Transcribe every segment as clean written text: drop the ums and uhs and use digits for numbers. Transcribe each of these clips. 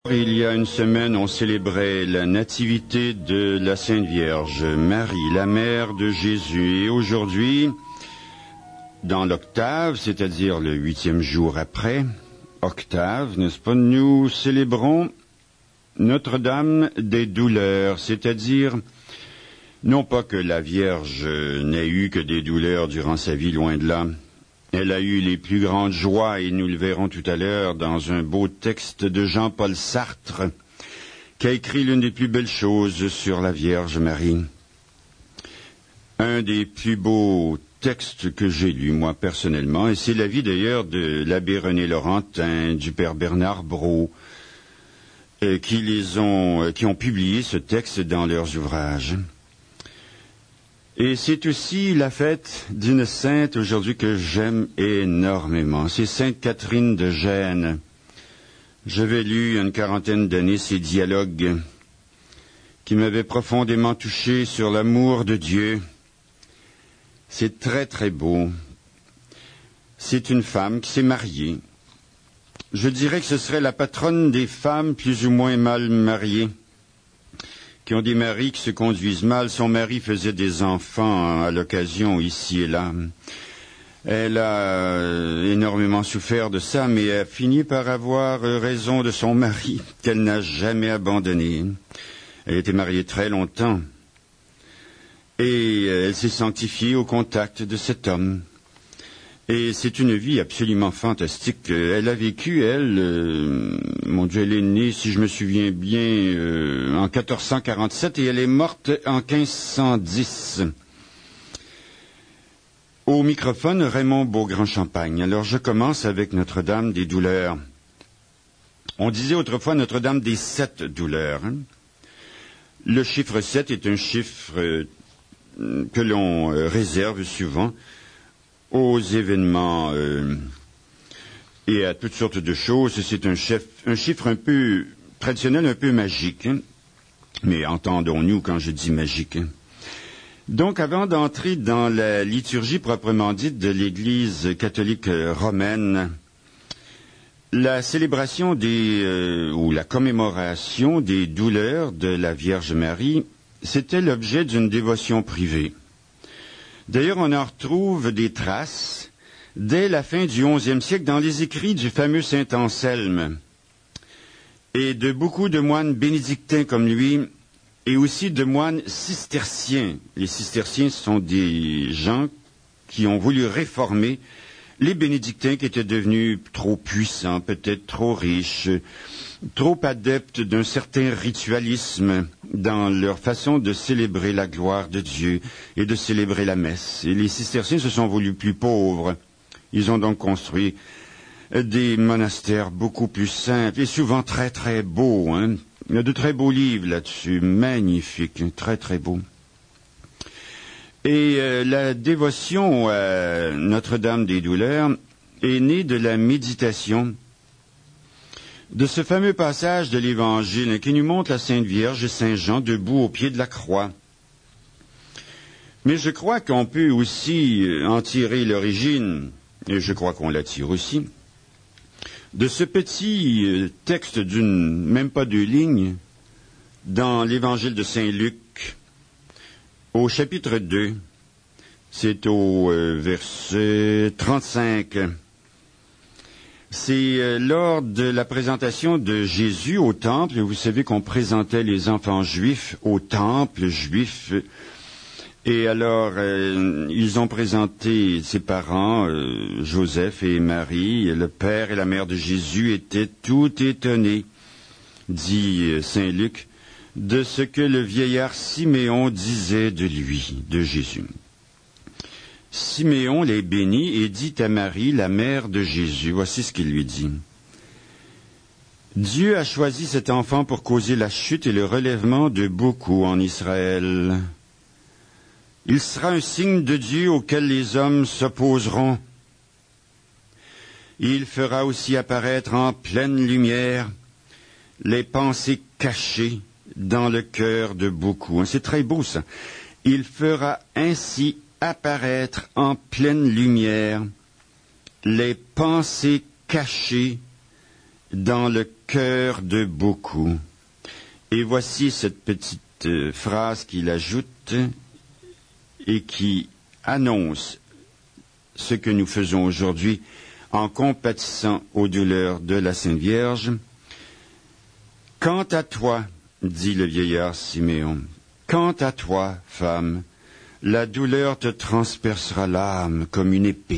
Il y a une semaine, on célébrait la nativité de la Sainte Vierge Marie, la mère de Jésus. Et aujourd'hui, dans l'octave, c'est-à-dire le 8e jour après, octave, n'est-ce pas, nous célébrons Notre-Dame des douleurs, c'est-à-dire, non pas que la Vierge n'ait eu que des douleurs durant sa vie, loin de là. Elle a eu les plus grandes joies, et nous le verrons tout à l'heure dans un beau texte de Jean-Paul Sartre, qui a écrit l'une des plus belles choses sur la Vierge Marie. Un des plus beaux textes que j'ai lus, moi, personnellement, et c'est l'avis d'ailleurs de l'abbé René Laurentin, du père Bernard Brault, qui ont publié ce texte dans leurs ouvrages. Et c'est aussi la fête d'une sainte aujourd'hui que j'aime énormément. C'est Sainte Catherine de Gênes. J'avais lu il y a une quarantaine d'années ces dialogues qui m'avaient profondément touché sur l'amour de Dieu. C'est très très beau. C'est une femme qui s'est mariée. Je dirais que ce serait la patronne des femmes plus ou moins mal mariées, qui ont des maris qui se conduisent mal. Son mari faisait des enfants à l'occasion, ici et là. Elle a énormément souffert de ça, mais a fini par avoir raison de son mari, qu'elle n'a jamais abandonné. Elle était mariée très longtemps, et elle s'est sanctifiée au contact de cet homme. Et c'est une vie absolument fantastique. Elle a vécu, mon Dieu, elle est née, si je me souviens bien, en 1447 et elle est morte en 1510. Au microphone, Raymond Beaugrand-Champagne. Alors je commence avec Notre-Dame des douleurs. On disait autrefois Notre-Dame des 7 douleurs. Le chiffre 7 est un chiffre que l'on réserve souvent aux événements et à toutes sortes de choses. C'est un chiffre un peu traditionnel, un peu magique. Mais entendons-nous quand je dis magique. Donc, avant d'entrer dans la liturgie proprement dite de l'Église catholique romaine, la célébration ou la commémoration des douleurs de la Vierge Marie, c'était l'objet d'une dévotion privée. D'ailleurs, on en retrouve des traces dès la fin du XIe siècle dans les écrits du fameux saint Anselme et de beaucoup de moines bénédictins comme lui et aussi de moines cisterciens. Les cisterciens sont des gens qui ont voulu réformer les bénédictins qui étaient devenus trop puissants, peut-être trop riches, trop adeptes d'un certain ritualisme dans leur façon de célébrer la gloire de Dieu et de célébrer la messe. Et les cisterciens se sont voulus plus pauvres. Ils ont donc construit des monastères beaucoup plus simples et souvent très très beaux. Il y a de très beaux livres là-dessus, magnifiques, très très beaux. Et la dévotion à Notre-Dame des douleurs est née de la méditation de ce fameux passage de l'Évangile qui nous montre la Sainte Vierge et Saint Jean debout au pied de la croix. Mais je crois qu'on peut aussi en tirer l'origine, et je crois qu'on la tire aussi, de ce petit texte d'une même pas 2 lignes dans l'Évangile de Saint Luc, au chapitre 2, c'est au verset 35. C'est lors de la présentation de Jésus au temple. Vous savez qu'on présentait les enfants juifs au temple juif. Et alors, ils ont présenté ses parents, Joseph et Marie. Et le père et la mère de Jésus étaient tout étonnés, dit Saint Luc, de ce que le vieillard Siméon disait de lui, de Jésus. Siméon les bénit et dit à Marie, la mère de Jésus, voici ce qu'il lui dit. Dieu a choisi cet enfant pour causer la chute et le relèvement de beaucoup en Israël. Il sera un signe de Dieu auquel les hommes s'opposeront. Il fera aussi apparaître en pleine lumière les pensées cachées dans le cœur de beaucoup. C'est très beau ça. Il fera ainsi apparaître en pleine lumière les pensées cachées dans le cœur de beaucoup. Et voici cette petite phrase qu'il ajoute et qui annonce ce que nous faisons aujourd'hui en compatissant aux douleurs de la Sainte Vierge. « Quant à toi, dit le vieillard Siméon, quant à toi, femme, la douleur te transpercera l'âme comme une épée. »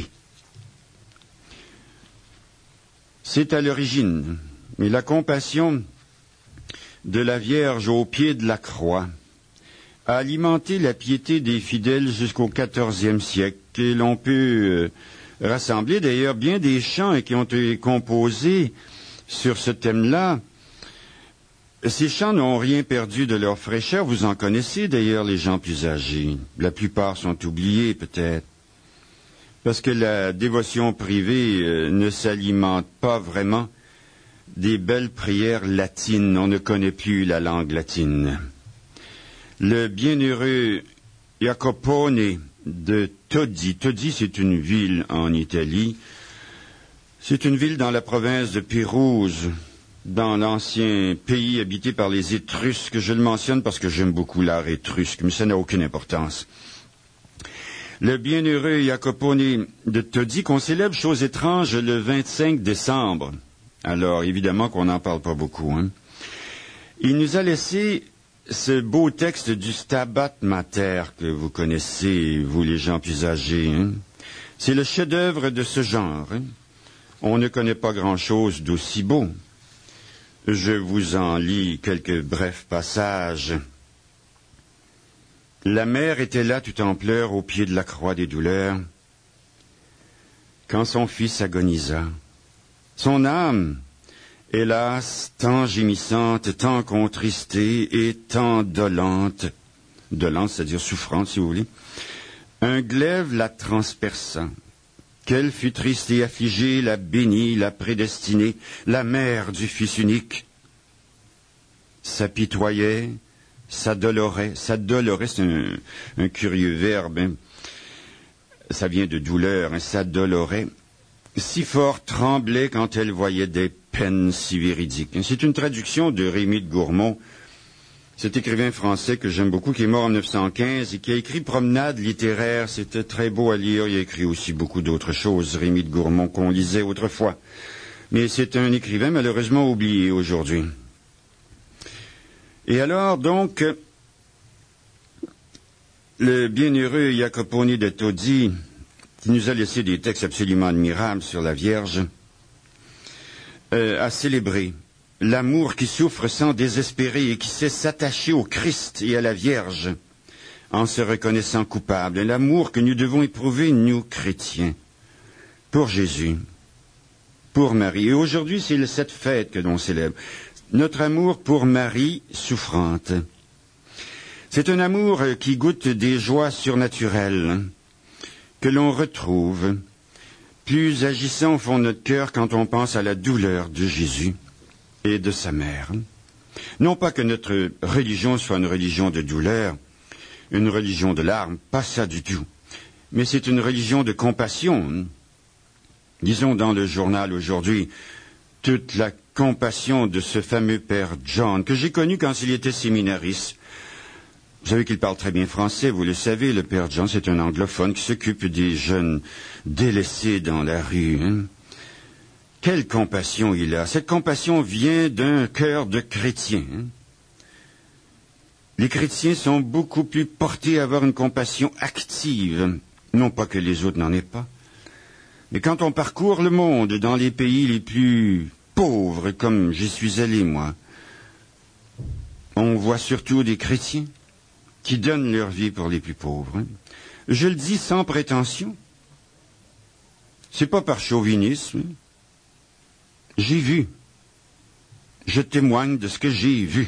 C'est à l'origine, mais la compassion de la Vierge au pied de la croix a alimenté la piété des fidèles jusqu'au XIVe siècle. Et l'on peut rassembler d'ailleurs bien des chants qui ont été composés sur ce thème-là. Ces chants n'ont rien perdu de leur fraîcheur. Vous en connaissez d'ailleurs les gens plus âgés. La plupart sont oubliés peut-être. Parce que la dévotion privée ne s'alimente pas vraiment des belles prières latines. On ne connaît plus la langue latine. Le bienheureux Jacopone de Todi. Todi, c'est une ville en Italie. C'est une ville dans la province de Pérouse, dans l'ancien pays habité par les Étrusques. Je le mentionne parce que j'aime beaucoup l'art étrusque, mais ça n'a aucune importance. Le bienheureux Jacopone de Todi, qu'on célèbre, chose étrange, le 25 décembre. Alors, évidemment qu'on n'en parle pas beaucoup, hein. Il nous a laissé ce beau texte du Stabat Mater que vous connaissez, vous les gens plus âgés, hein. C'est le chef-d'œuvre de ce genre, hein. On ne connaît pas grand-chose d'aussi beau. Je vous en lis quelques brefs passages. La mère était là tout en pleurs au pied de la croix des douleurs, quand son fils agonisa. Son âme, hélas, tant gémissante, tant contristée et tant dolente, c'est-à-dire souffrante si vous voulez, un glaive la transperça. Qu'elle fut triste et affligée, la bénie, la prédestinée, la mère du Fils unique. S'apitoyait, s'adolorait, c'est un curieux verbe, hein. Ça vient de douleur, hein, s'adolorait, si fort tremblait quand elle voyait des peines si véridiques. C'est une traduction de Rémy de Gourmont, cet écrivain français que j'aime beaucoup, qui est mort en 1915 et qui a écrit Promenade littéraire. C'était très beau à lire. Il a écrit aussi beaucoup d'autres choses, Rémy de Gourmont, qu'on lisait autrefois. Mais c'est un écrivain malheureusement oublié aujourd'hui. Et alors, donc, le bienheureux Jacopone de Todi, qui nous a laissé des textes absolument admirables sur la Vierge, a célébré l'amour qui souffre sans désespérer et qui sait s'attacher au Christ et à la Vierge en se reconnaissant coupable. L'amour que nous devons éprouver, nous, chrétiens, pour Jésus, pour Marie. Et aujourd'hui, c'est cette fête que l'on célèbre. Notre amour pour Marie souffrante. C'est un amour qui goûte des joies surnaturelles que l'on retrouve plus agissant au fond de notre cœur quand on pense à la douleur de Jésus et de sa mère. Non pas que notre religion soit une religion de douleur, une religion de larmes, pas ça du tout. Mais c'est une religion de compassion. Disons dans le journal aujourd'hui, toute la compassion de ce fameux père John, que j'ai connu quand il était séminariste. Vous savez qu'il parle très bien français, vous le savez, le père John, c'est un anglophone qui s'occupe des jeunes délaissés dans la rue, hein. Quelle compassion il a! Cette compassion vient d'un cœur de chrétien, hein. Les chrétiens sont beaucoup plus portés à avoir une compassion active, non pas que les autres n'en aient pas. Mais quand on parcourt le monde, dans les pays les plus pauvres, comme j'y suis allé, moi, on voit surtout des chrétiens qui donnent leur vie pour les plus pauvres, hein. Je le dis sans prétention. C'est pas par chauvinisme. J'ai vu. Je témoigne de ce que j'ai vu.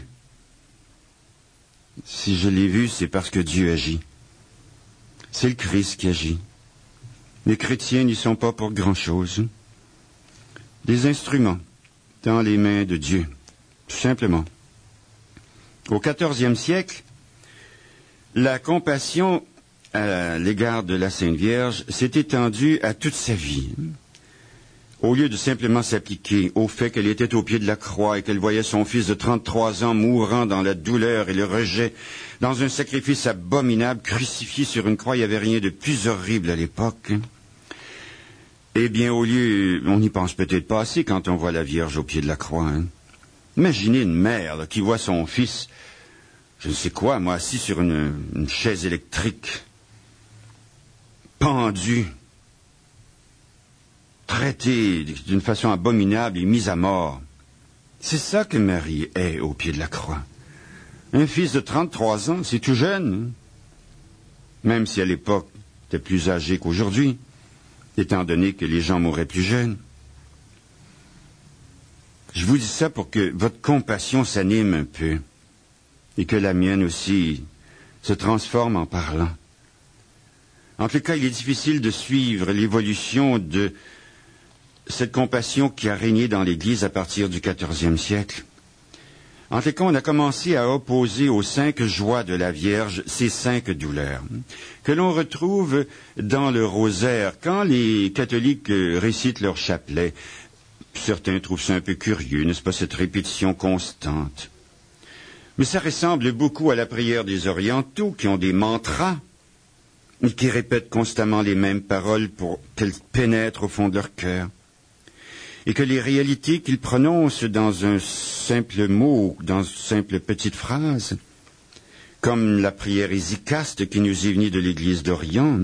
Si je l'ai vu, c'est parce que Dieu agit. C'est le Christ qui agit. Les chrétiens n'y sont pas pour grand-chose. Des instruments dans les mains de Dieu, tout simplement. Au XIVe siècle, la compassion à l'égard de la Sainte Vierge s'est étendue à toute sa vie. au lieu de simplement s'appliquer au fait qu'elle était au pied de la croix et qu'elle voyait son fils de 33 ans mourant dans la douleur et le rejet, dans un sacrifice abominable, crucifié sur une croix, il n'y avait rien de plus horrible à l'époque. Eh bien, au lieu, on n'y pense peut-être pas assez quand on voit la Vierge au pied de la croix. Imaginez une mère là, qui voit son fils, je ne sais quoi, moi, assis sur une chaise électrique, pendu, traité d'une façon abominable et mis à mort. C'est ça que Marie est au pied de la croix. Un fils de 33 ans, c'est tout jeune. Même si à l'époque, c'était plus âgé qu'aujourd'hui, étant donné que les gens mouraient plus jeunes. Je vous dis ça pour que votre compassion s'anime un peu et que la mienne aussi se transforme en parlant. En tout cas, il est difficile de suivre l'évolution de cette compassion qui a régné dans l'Église à partir du XIVe siècle. En tout cas, on a commencé à opposer aux 5 joies de la Vierge ces 5 douleurs que l'on retrouve dans le rosaire quand les catholiques récitent leur chapelet. Certains trouvent ça un peu curieux, n'est-ce pas, cette répétition constante. Mais ça ressemble beaucoup à la prière des orientaux qui ont des mantras et qui répètent constamment les mêmes paroles pour qu'elles pénètrent au fond de leur cœur. Et que les réalités qu'ils prononcent dans un simple mot, dans une simple petite phrase, comme la prière hésicaste qui nous est venue de l'Église d'Orient.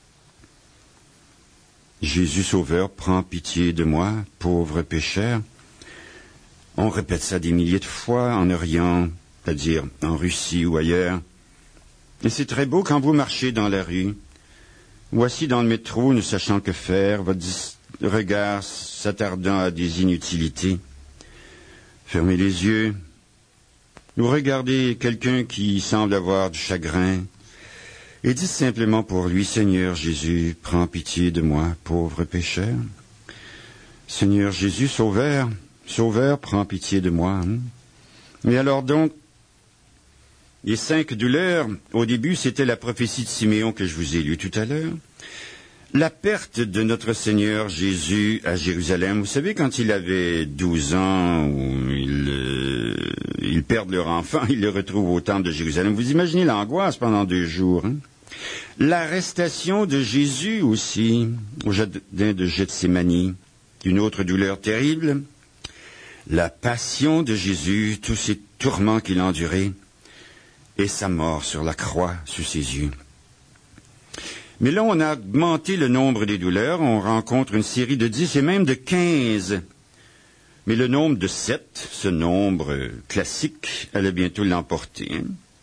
Jésus Sauveur, prends pitié de moi, pauvre pécheur. On répète ça des milliers de fois en Orient, c'est-à-dire en Russie ou ailleurs. Et c'est très beau quand vous marchez dans la rue, ou assis dans le métro, ne sachant que faire, votre regard s'attardant à des inutilités. Fermez les yeux. Vous regardez quelqu'un qui semble avoir du chagrin et dites simplement pour lui, Seigneur Jésus, prends pitié de moi, pauvre pécheur. Seigneur Jésus, Sauveur, Sauveur, prends pitié de moi. Mais alors donc, les 5 douleurs, au début, c'était la prophétie de Siméon que je vous ai lue tout à l'heure. La perte de notre Seigneur Jésus à Jérusalem, vous savez, quand il avait 12 ans, où ils perdent leur enfant, ils le retrouvent au temple de Jérusalem. Vous imaginez l'angoisse pendant 2 jours. L'arrestation de Jésus aussi, au jardin de Gethsémani, une autre douleur terrible. La passion de Jésus, tous ces tourments qu'il a endurés, et sa mort sur la croix sous ses yeux. Mais là, on a augmenté le nombre des douleurs, on rencontre une série de 10 et même de 15. Mais le nombre de 7, ce nombre classique, allait bientôt l'emporter.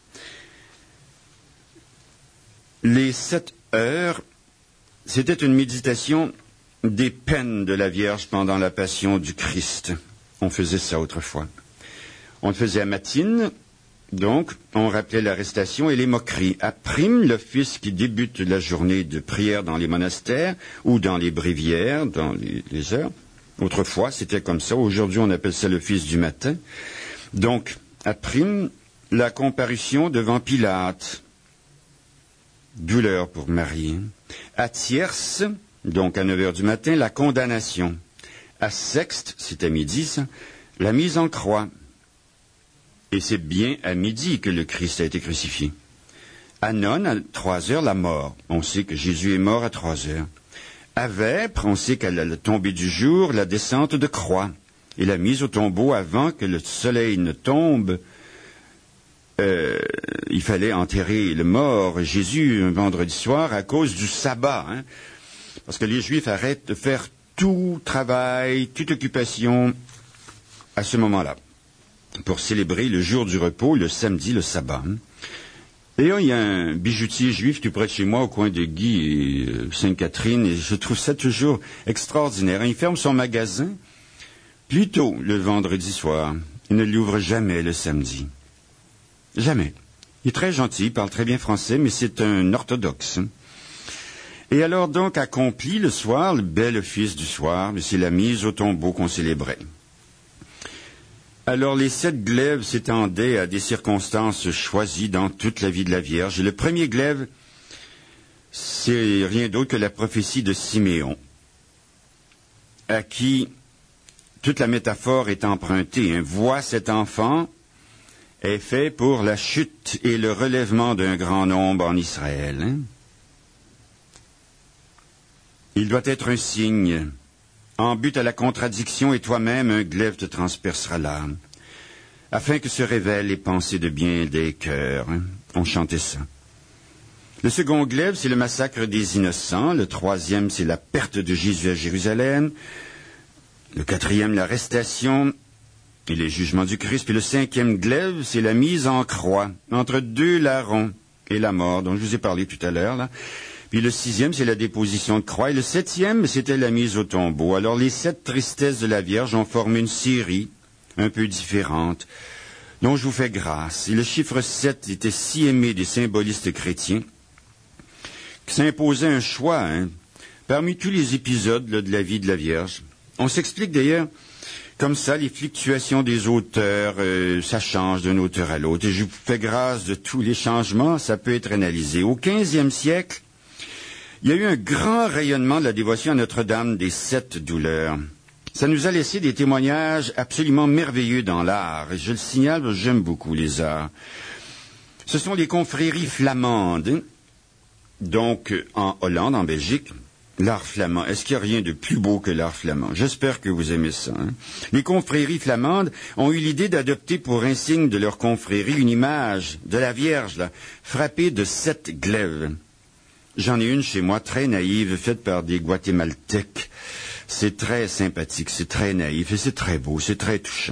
Les 7 heures, c'était une méditation des peines de la Vierge pendant la passion du Christ. On faisait ça autrefois. On le faisait à matine. Donc, on rappelait l'arrestation et les moqueries. À prime, l'office qui débute la journée de prière dans les monastères ou dans les bréviaires, dans les heures. Autrefois, c'était comme ça. Aujourd'hui, on appelle ça l'office du matin. Donc, à prime, la comparution devant Pilate. Douleur pour Marie. À tierce, donc à 9 heures du matin, la condamnation. À sexte, c'est à midi, ça, la mise en croix. Et c'est bien à midi que le Christ a été crucifié. À none, à 3 heures, la mort. On sait que Jésus est mort à 3 heures. À vêpres, on sait qu'à la tombée du jour, la descente de croix et la mise au tombeau avant que le soleil ne tombe. Il fallait enterrer le mort, Jésus, un vendredi soir, à cause du sabbat. Parce que les Juifs arrêtent de faire tout travail, toute occupation à ce moment-là, pour célébrer le jour du repos, le samedi, le sabbat. Et il y a un bijoutier juif tout près de chez moi, au coin de Guy et Sainte-Catherine, et je trouve ça toujours extraordinaire. Il ferme son magasin plus tôt le vendredi soir. Il ne l'ouvre jamais le samedi. Jamais. Il est très gentil, il parle très bien français, mais c'est un orthodoxe. Et alors donc accompli le soir, le bel office du soir, mais c'est la mise au tombeau qu'on célébrait. Alors les 7 glaives s'étendaient à des circonstances choisies dans toute la vie de la Vierge. Et le premier glaive, c'est rien d'autre que la prophétie de Siméon. à qui toute la métaphore est empruntée. Hein. Vois cet enfant est fait pour la chute et le relèvement d'un grand nombre en Israël. Hein. Il doit être un signe, en but à la contradiction, et toi-même un glaive te transpercera l'âme, afin que se révèlent les pensées de bien des cœurs. Hein. On chantait ça. Le second glaive, c'est le massacre des innocents. Le troisième, c'est la perte de Jésus à Jérusalem. Le quatrième, l'arrestation et les jugements du Christ. Puis le cinquième glaive, c'est la mise en croix entre deux larrons et la mort, dont je vous ai parlé tout à l'heure, là. Puis le sixième, c'est la déposition de croix. Et le septième, c'était la mise au tombeau. Alors les 7 tristesses de la Vierge ont formé une série un peu différente, dont je vous fais grâce. Et le chiffre 7 était si aimé des symbolistes chrétiens que ça imposait un choix, hein, parmi tous les épisodes là, de la vie de la Vierge. On s'explique d'ailleurs comme ça, les fluctuations des auteurs, ça change d'un auteur à l'autre. Et je vous fais grâce de tous les changements, ça peut être analysé. Au 15e siècle, il y a eu un grand rayonnement de la dévotion à Notre-Dame des 7 douleurs. Ça nous a laissé des témoignages absolument merveilleux dans l'art. Et je le signale, parce que j'aime beaucoup les arts. Ce sont les confréries flamandes, donc en Hollande, en Belgique. L'art flamand. Est-ce qu'il y a rien de plus beau que l'art flamand? J'espère que vous aimez ça. Hein? Les confréries flamandes ont eu l'idée d'adopter pour insigne de leur confrérie une image de la Vierge, là, frappée de 7 glaives. J'en ai une chez moi, très naïve, faite par des Guatémaltèques. C'est très sympathique, c'est très naïf et c'est très beau, c'est très touchant.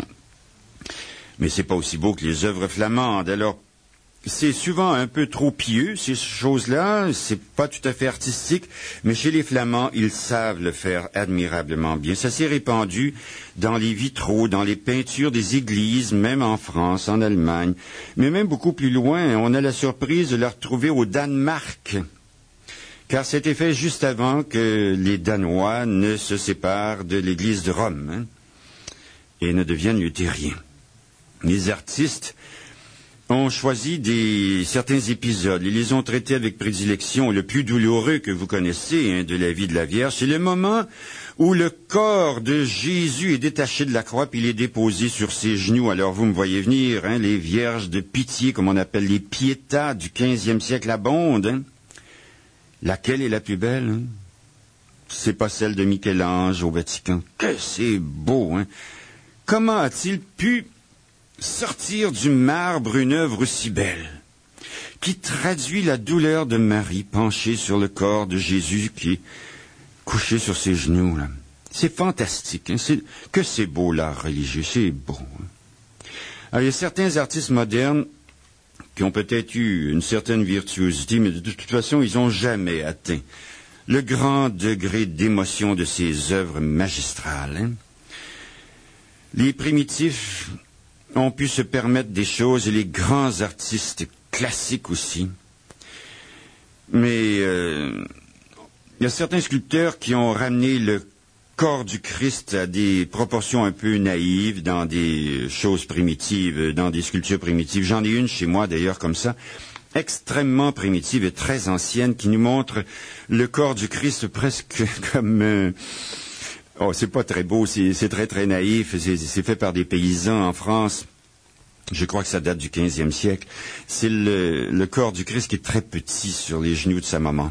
Mais c'est pas aussi beau que les œuvres flamandes. Alors, c'est souvent un peu trop pieux, ces choses-là. C'est pas tout à fait artistique, mais chez les Flamands, ils savent le faire admirablement bien. Ça s'est répandu dans les vitraux, dans les peintures des églises, même en France, en Allemagne. Mais même beaucoup plus loin, on a la surprise de la retrouver au Danemark. Car c'était fait juste avant que les Danois ne se séparent de l'Église de Rome, hein, et ne deviennent luthériens. Les artistes ont choisi certains épisodes. Ils les ont traités avec prédilection. Le plus douloureux que vous connaissez, hein, de la vie de la Vierge, c'est le moment où le corps de Jésus est détaché de la croix puis il est déposé sur ses genoux. Alors vous me voyez venir, hein, les vierges de pitié, comme on appelle les piétas du 15e siècle abondent. Hein. Laquelle est la plus belle? Hein? C'est pas celle de Michel-Ange au Vatican. Que c'est beau, hein? Comment a-t-il pu sortir du marbre une œuvre aussi belle, qui traduit la douleur de Marie penchée sur le corps de Jésus qui est couché sur ses genoux, là. C'est fantastique, hein? Que c'est beau l'art religieux, c'est beau. Hein? Alors, il y a certains artistes modernes qui ont peut-être eu une certaine virtuosité, mais de toute façon, ils n'ont jamais atteint le grand degré d'émotion de ces œuvres magistrales. Hein? Les primitifs ont pu se permettre des choses, et les grands artistes classiques aussi. Mais il y a certains sculpteurs qui ont ramené le corps du Christ à des proportions un peu naïves dans des choses primitives, dans des sculptures primitives. J'en ai une chez moi d'ailleurs comme ça, extrêmement primitive et très ancienne, qui nous montre le corps du Christ presque comme... Oh, c'est pas très beau, c'est très très naïf, c'est fait par des paysans en France. Je crois que ça date du 15e siècle. C'est le corps du Christ qui est très petit sur les genoux de sa maman.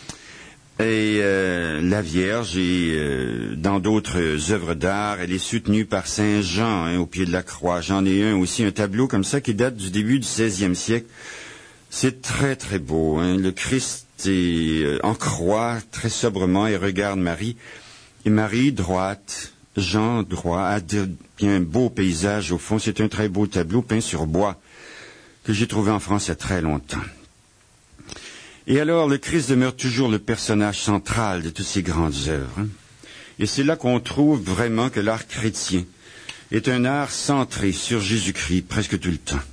Et la Vierge, dans d'autres œuvres d'art, elle est soutenue par Saint Jean, hein, au pied de la croix. J'en ai un aussi, un tableau comme ça qui date du début du 16e siècle. C'est très très beau. Hein. Le Christ est en croix, très sobrement, et regarde Marie. Et Marie, droite, Jean, droit, il y a un beau paysage au fond. C'est un très beau tableau peint sur bois que j'ai trouvé en France il y a très longtemps. Et alors, le Christ demeure toujours le personnage central de toutes ces grandes œuvres. Hein. Et c'est là qu'on trouve vraiment que l'art chrétien est un art centré sur Jésus-Christ presque tout le temps.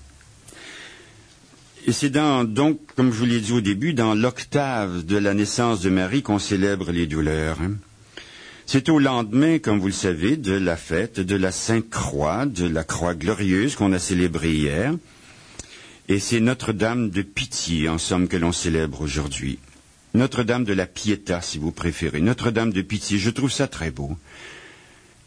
Et c'est donc, comme je vous l'ai dit au début, dans l'octave de la naissance de Marie qu'on célèbre les douleurs. Hein. C'est au lendemain, comme vous le savez, de la fête de la Sainte Croix, de la Croix glorieuse qu'on a célébrée hier. Et c'est Notre-Dame de Pitié, en somme, que l'on célèbre aujourd'hui. Notre-Dame de la Pietà, si vous préférez. Notre-Dame de Pitié, je trouve ça très beau.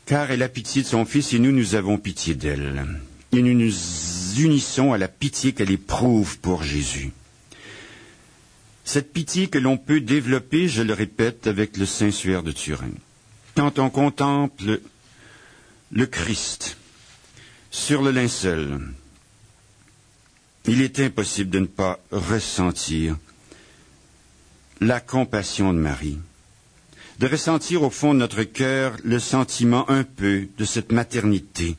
car elle a pitié de son Fils et nous avons pitié d'elle. Et nous nous unissons à la pitié qu'elle éprouve pour Jésus. Cette pitié que l'on peut développer, je le répète, avec le Saint-Suaire de Turin. Quand on contemple le Christ sur le linceul, il est impossible de ne pas ressentir la compassion de Marie, de ressentir au fond de notre cœur le sentiment un peu de cette maternité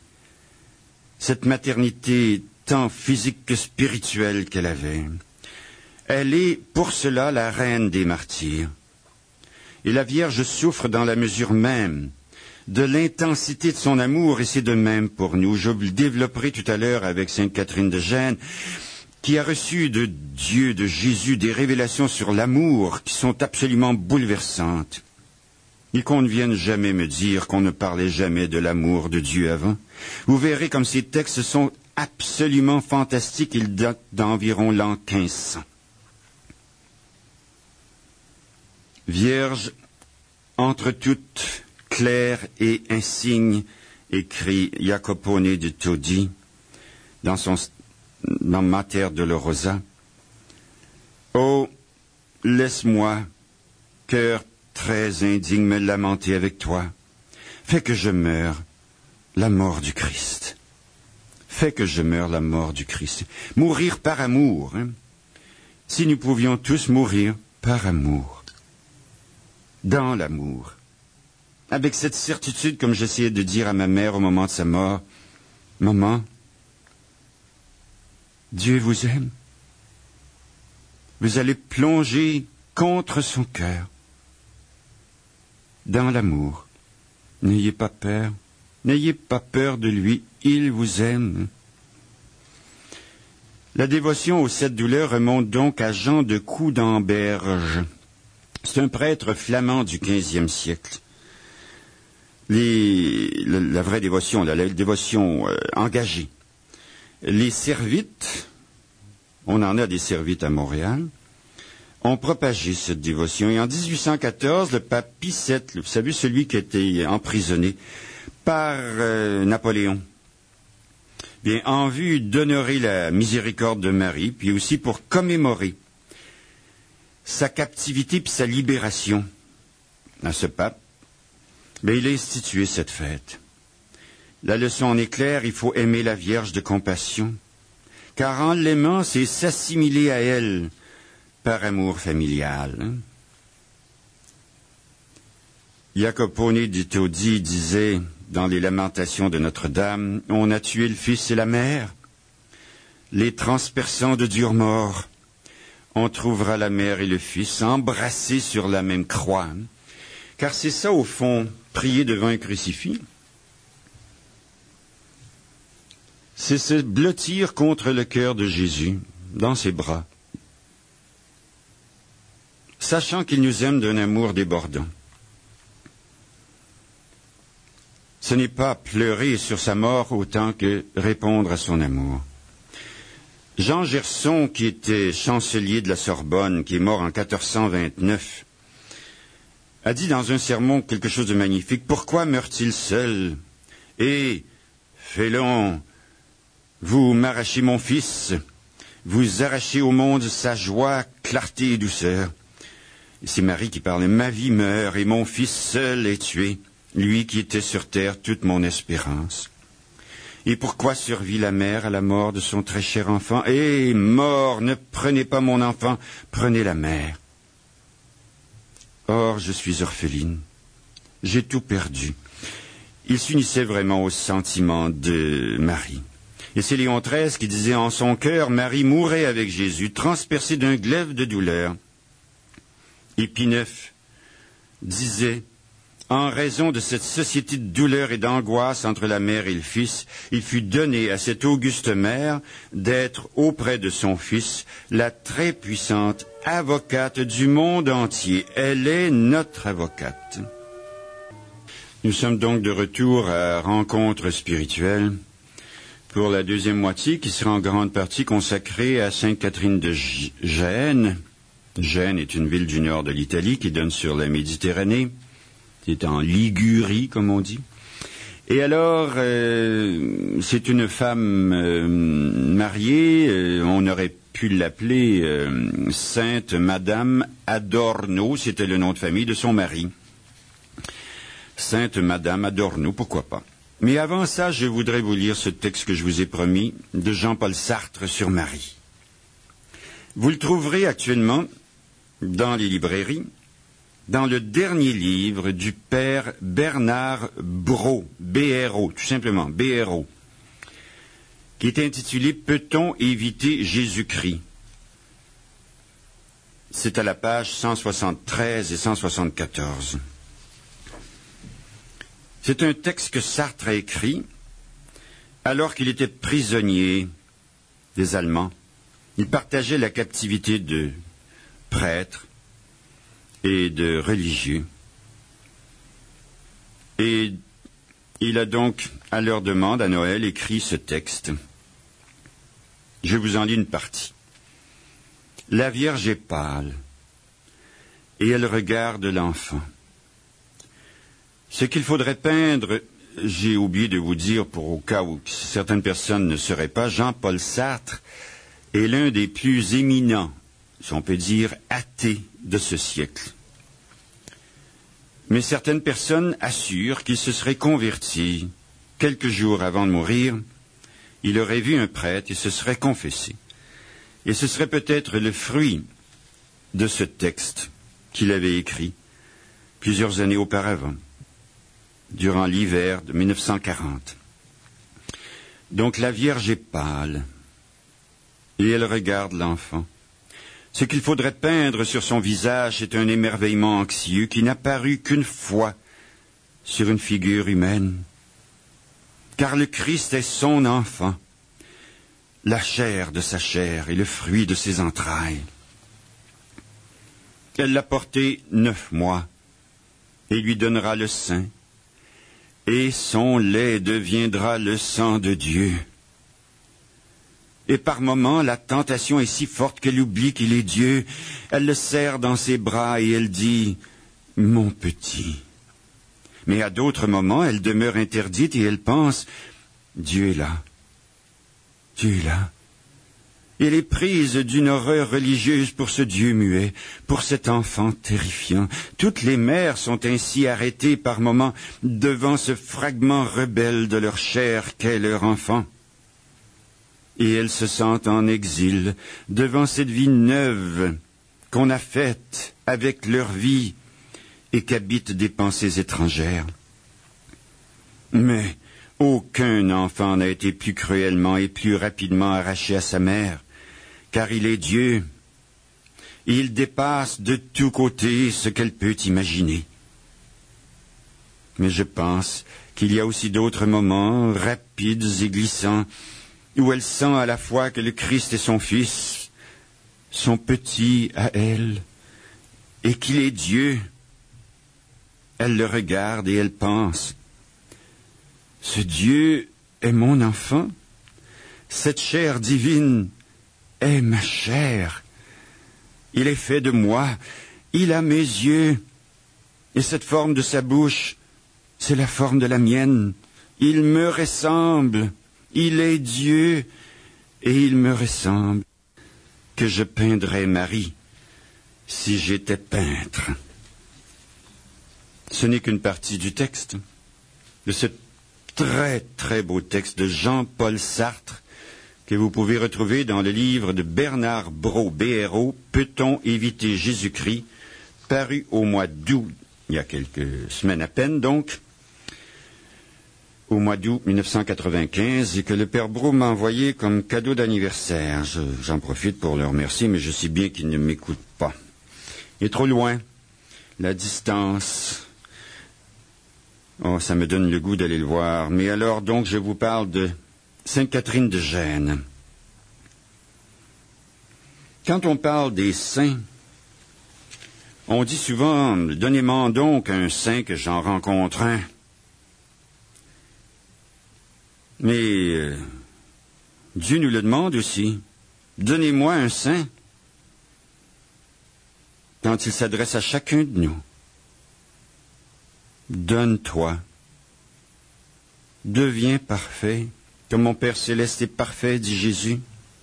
tant physique que spirituelle qu'elle avait. Elle est pour cela la reine des martyrs. Et la Vierge souffre dans la mesure même de l'intensité de son amour, et c'est de même pour nous. Je le développerai tout à l'heure avec Sainte Catherine de Gênes, qui a reçu de Dieu, de Jésus, des révélations sur l'amour qui sont absolument bouleversantes. Et qu'on ne vienne jamais me dire qu'on ne parlait jamais de l'amour de Dieu avant. Vous verrez comme ces textes sont absolument fantastiques. Ils datent d'environ l'an 1500. Vierge, entre toutes, claire et insigne, écrit Jacopone de Todi dans Mater Dolorosa. Oh, laisse-moi, cœur très indigne, me lamenter avec toi. Fais que je meure la mort du Christ. Fais que je meure la mort du Christ. Mourir par amour. Si nous pouvions tous mourir par amour. Dans l'amour. Avec cette certitude, comme j'essayais de dire à ma mère au moment de sa mort, « Maman, Dieu vous aime. Vous allez plonger contre son cœur. Dans l'amour. N'ayez pas peur. N'ayez pas peur de lui. Il vous aime. » La dévotion aux 7 douleurs remonte donc à Jean de Coudenberge. C'est un prêtre flamand du XVe siècle. La vraie dévotion, la dévotion engagée. Les servites, on en a des servites à Montréal, ont propagé cette dévotion. Et en 1814, le pape Pie VII, vous savez, celui qui a été emprisonné par Napoléon, bien, en vue d'honorer la miséricorde de Marie, puis aussi pour commémorer sa captivité puis sa libération à ce pape, mais il a institué cette fête. La leçon en est claire, il faut aimer la Vierge de compassion, car en l'aimant, c'est s'assimiler à elle par amour familial. Jacopone de Todi disait dans les Lamentations de Notre-Dame, « On a tué le Fils et la Mère, les transperçant de durs morts. On trouvera la mère et le Fils embrassés sur la même croix. » Car c'est ça, au fond, prier devant un crucifix. C'est se blottir contre le cœur de Jésus, dans ses bras, sachant qu'il nous aime d'un amour débordant. Ce n'est pas pleurer sur sa mort autant que répondre à son amour. Jean Gerson, qui était chancelier de la Sorbonne, qui est mort en 1429, a dit dans un sermon quelque chose de magnifique. « Pourquoi meurt-il seul? Et, Félon, vous m'arrachez mon fils, vous arrachez au monde sa joie, clarté et douceur. » C'est Marie qui parlait. « Ma vie meurt et mon fils seul est tué, lui qui était sur terre toute mon espérance. » Et pourquoi survit la mère à la mort de son très cher enfant? « Eh, mort, ne prenez pas mon enfant, prenez la mère. » Or, je suis orpheline. J'ai tout perdu. Il s'unissait vraiment au sentiment de Marie. Et c'est Léon XIII qui disait en son cœur, Marie mourait avec Jésus, transpercée d'un glaive de douleur. Et Pie IX disait, en raison de cette société de douleur et d'angoisse entre la mère et le fils, il fut donné à cette auguste mère d'être auprès de son fils la très puissante avocate du monde entier. Elle est notre avocate. Nous sommes donc de retour à Rencontre spirituelle pour la deuxième moitié qui sera en grande partie consacrée à Sainte Catherine de Gênes. Gênes est une ville du nord de l'Italie qui donne sur la Méditerranée. C'est en Ligurie, comme on dit. Et alors, c'est une femme mariée, on aurait pu l'appeler Sainte Madame Adorno, c'était le nom de famille de son mari. Sainte Madame Adorno, pourquoi pas. Mais avant ça, je voudrais vous lire ce texte que je vous ai promis, de Jean-Paul Sartre sur Marie. Vous le trouverez actuellement dans les librairies, dans le dernier livre du père Bernard Brault, B-R-O, tout simplement, B-R-O, qui est intitulé « Peut-on éviter Jésus-Christ » C'est à la page 173 et 174. C'est un texte que Sartre a écrit alors qu'il était prisonnier des Allemands. Il partageait la captivité de prêtres et de religieux. Et il a donc, à leur demande, à Noël, écrit ce texte. Je vous en lis une partie. La Vierge est pâle, et elle regarde l'enfant. Ce qu'il faudrait peindre, j'ai oublié de vous dire, pour au cas où certaines personnes ne sauraient pas, Jean-Paul Sartre est l'un des plus éminents, si on peut dire, athées de ce siècle. Mais certaines personnes assurent qu'il se serait converti quelques jours avant de mourir. Il aurait vu un prêtre et se serait confessé. Et ce serait peut-être le fruit de ce texte qu'il avait écrit plusieurs années auparavant, durant l'hiver de 1940. Donc la Vierge est pâle et elle regarde l'enfant. Ce qu'il faudrait peindre sur son visage, c'est un émerveillement anxieux qui n'a paru qu'une fois sur une figure humaine. Car le Christ est son enfant, la chair de sa chair et le fruit de ses entrailles. Elle l'a porté 9 mois et lui donnera le sein, et son lait deviendra le sang de Dieu. Et par moments, la tentation est si forte qu'elle oublie qu'il est Dieu. Elle le serre dans ses bras et elle dit « Mon petit ». Mais à d'autres moments, elle demeure interdite et elle pense « Dieu est là. Dieu est là ». Elle est prise d'une horreur religieuse pour ce Dieu muet, pour cet enfant terrifiant. Toutes les mères sont ainsi arrêtées par moments devant ce fragment rebelle de leur chair qu'est leur enfant. Et elles se sentent en exil devant cette vie neuve qu'on a faite avec leur vie et qu'habitent des pensées étrangères. Mais aucun enfant n'a été plus cruellement et plus rapidement arraché à sa mère, car il est Dieu. Il dépasse de tous côtés ce qu'elle peut imaginer. Mais je pense qu'il y a aussi d'autres moments rapides et glissants où elle sent à la fois que le Christ est son Fils, son petit à elle, et qu'il est Dieu. Elle le regarde et elle pense, « Ce Dieu est mon enfant, cette chair divine est ma chair. Il est fait de moi, il a mes yeux, et cette forme de sa bouche, c'est la forme de la mienne. Il me ressemble. Il est Dieu et il me ressemble. Que je peindrais Marie si j'étais peintre. » Ce n'est qu'une partie du texte, de ce très très beau texte de Jean-Paul Sartre que vous pouvez retrouver dans le livre de Bernard Brault, B-R-O, « Peut-on éviter Jésus-Christ » paru au mois d'août, il y a quelques semaines à peine donc, au mois d'août 1995, et que le père Brault m'a envoyé comme cadeau d'anniversaire. J'en profite pour le remercier, mais je sais bien qu'il ne m'écoute pas. Il est trop loin. La distance. Oh, ça me donne le goût d'aller le voir. Mais alors, donc, je vous parle de Sainte Catherine de Gênes. Quand on parle des saints, on dit souvent « Donnez-moi donc un saint que j'en rencontre un ». Mais Dieu nous le demande aussi. Donnez-moi un saint quand il s'adresse à chacun de nous. Donne-toi. deviens parfait, comme mon Père céleste est parfait, dit Jésus.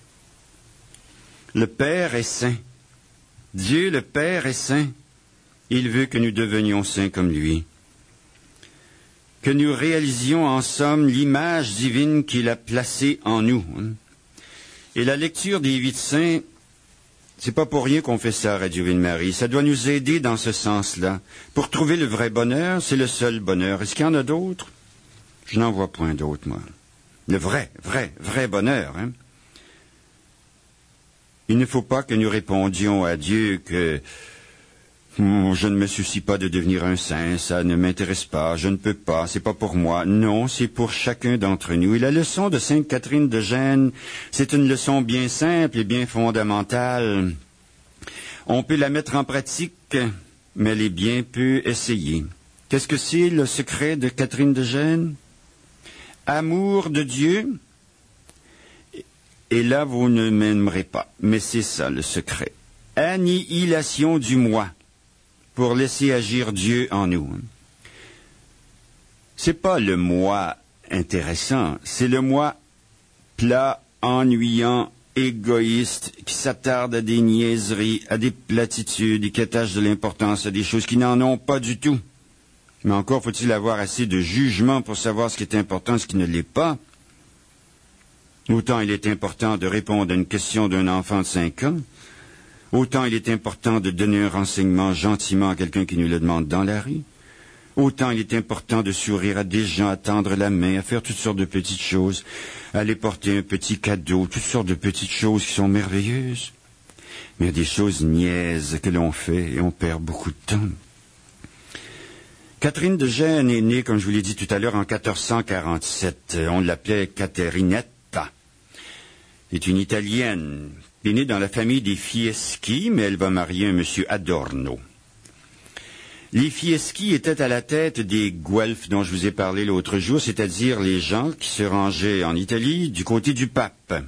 Le Père est saint. Dieu, le Père, est saint. Il veut que nous devenions saints comme lui. Que nous réalisions en somme l'image divine qu'il a placée en nous. Et la lecture des 8 saints, c'est pas pour rien qu'on fait ça à Radio Ville-Marie. Ça doit nous aider dans ce sens-là. Pour trouver le vrai bonheur, c'est le seul bonheur. Est-ce qu'il y en a d'autres? Je n'en vois point d'autres, moi. Le vrai bonheur, hein? Il ne faut pas que nous répondions à Dieu que je ne me soucie pas de devenir un saint, ça ne m'intéresse pas, je ne peux pas, c'est pas pour moi. Non, c'est pour chacun d'entre nous. Et la leçon de Sainte Catherine de Gênes, c'est une leçon bien simple et bien fondamentale. On peut la mettre en pratique, mais elle est bien peu essayée. Qu'est-ce que c'est le secret de Catherine de Gênes? Amour de Dieu. Et là, vous ne m'aimerez pas. Mais c'est ça, le secret. Annihilation du moi, pour laisser agir Dieu en nous. C'est pas le moi intéressant, c'est le moi plat, ennuyant, égoïste, qui s'attarde à des niaiseries, à des platitudes, et qui attache de l'importance à des choses qui n'en ont pas du tout. Mais encore faut-il avoir assez de jugement pour savoir ce qui est important et ce qui ne l'est pas. Autant il est important de répondre à une question d'un enfant de 5 ans, autant il est important de donner un renseignement gentiment à quelqu'un qui nous le demande dans la rue, autant il est important de sourire à des gens, à tendre la main, à faire toutes sortes de petites choses, à aller porter un petit cadeau, toutes sortes de petites choses qui sont merveilleuses. Mais il y a des choses niaises que l'on fait et on perd beaucoup de temps. Catherine de Gênes est née, comme je vous l'ai dit tout à l'heure, en 1447. On l'appelait Caterinetta. C'est une Italienne. Elle est née dans la famille des Fieschi, mais elle va marier un monsieur Adorno. Les Fieschi étaient à la tête des Guelfes dont je vous ai parlé l'autre jour, c'est-à-dire les gens qui se rangeaient en Italie du côté du pape.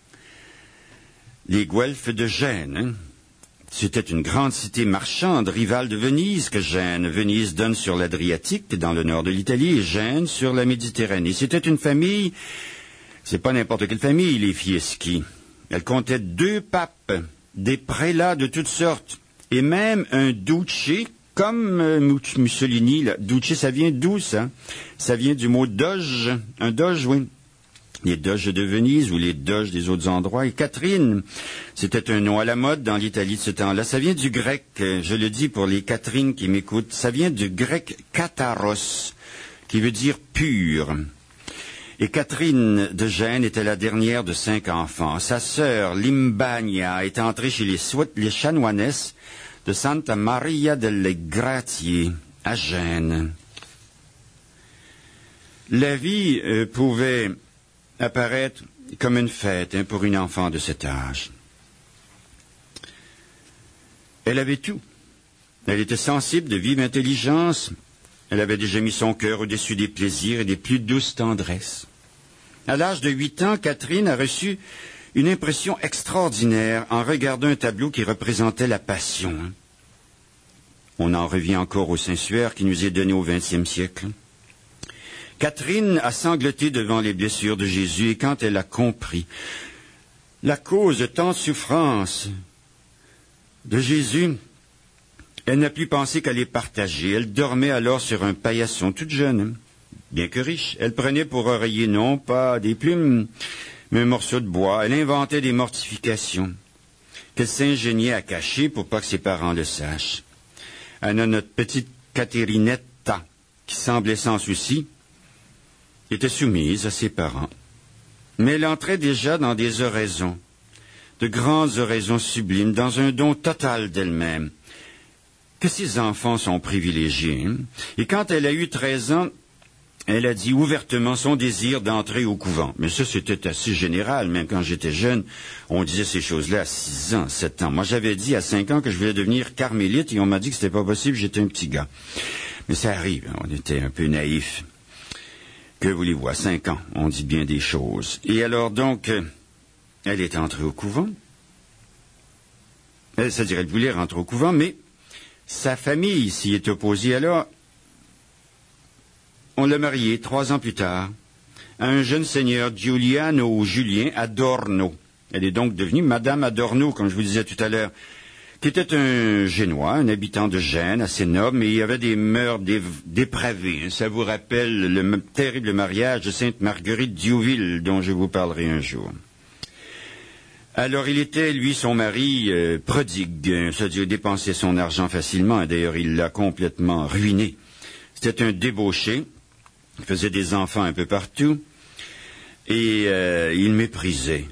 Les Guelfes de Gênes, c'était une grande cité marchande, rivale de Venise que Gênes. Venise donne sur l'Adriatique, dans le nord de l'Italie, et Gênes sur la Méditerranée. C'était une famille, c'est pas n'importe quelle famille, les Fieschi. Elle comptait 2 papes, des prélats de toutes sortes, et même un duce, comme Mussolini. Là. Duce, ça vient d'où, ça? Ça vient du mot doge, un doge, oui. Les doges de Venise ou les doges des autres endroits. Et Catherine, c'était un nom à la mode dans l'Italie de ce temps-là. Ça vient du grec, je le dis pour les Catherine qui m'écoutent, ça vient du grec katharos, qui veut dire pur. Et Catherine de Gênes était la dernière de 5 enfants. Sa sœur, Limbagna, est entrée chez les chanoinesses de Santa Maria delle Grazie, à Gênes. La vie pouvait apparaître comme une fête pour une enfant de cet âge. Elle avait tout. Elle était sensible, de vive intelligence. Elle avait déjà mis son cœur au-dessus des plaisirs et des plus douces tendresses. À l'âge de 8 ans, Catherine a reçu une impression extraordinaire en regardant un tableau qui représentait la Passion. On en revient encore au Saint-Suaire qui nous est donné au XXe siècle. Catherine a sangloté devant les blessures de Jésus et quand elle a compris la cause de tant de souffrance de Jésus, elle n'a plus pensé qu'à les partager. Elle dormait alors sur un paillasson, toute jeune, bien que riche. Elle prenait pour oreiller non pas des plumes, mais un morceau de bois. Elle inventait des mortifications qu'elle s'ingéniait à cacher pour pas que ses parents le sachent. Elle a notre petite Caterinetta, qui semblait sans souci, était soumise à ses parents. Mais elle entrait déjà dans des oraisons, de grandes oraisons sublimes, dans un don total d'elle-même. Que ces enfants sont privilégiés. Et quand elle a eu 13 ans, elle a dit ouvertement son désir d'entrer au couvent. Mais ça, c'était assez général. Même quand j'étais jeune, on disait ces choses-là à 6 ans, 7 ans. Moi, j'avais dit à 5 ans que je voulais devenir carmélite et on m'a dit que c'était pas possible, j'étais un petit gars. Mais ça arrive, on était un peu naïfs. Que voulez-vous, à 5 ans, on dit bien des choses. Et alors donc, elle est entrée au couvent. C'est-à-dire, elle voulait rentrer au couvent, mais sa famille s'y est opposée. Alors, on l'a mariée 3 ans plus tard. à un jeune seigneur, Giuliano ou Julien Adorno. Elle est donc devenue Madame Adorno, comme je vous disais tout à l'heure, qui était un Génois, un habitant de Gênes, assez noble, mais il avait des mœurs dépravées. Ça vous rappelle le terrible mariage de Sainte Marguerite Diouville, dont je vous parlerai un jour. Alors il était, lui, son mari, prodigue, c'est-à-dire dépensait son argent facilement, et d'ailleurs il l'a complètement ruiné. C'était un débauché, il faisait des enfants un peu partout, et il méprisait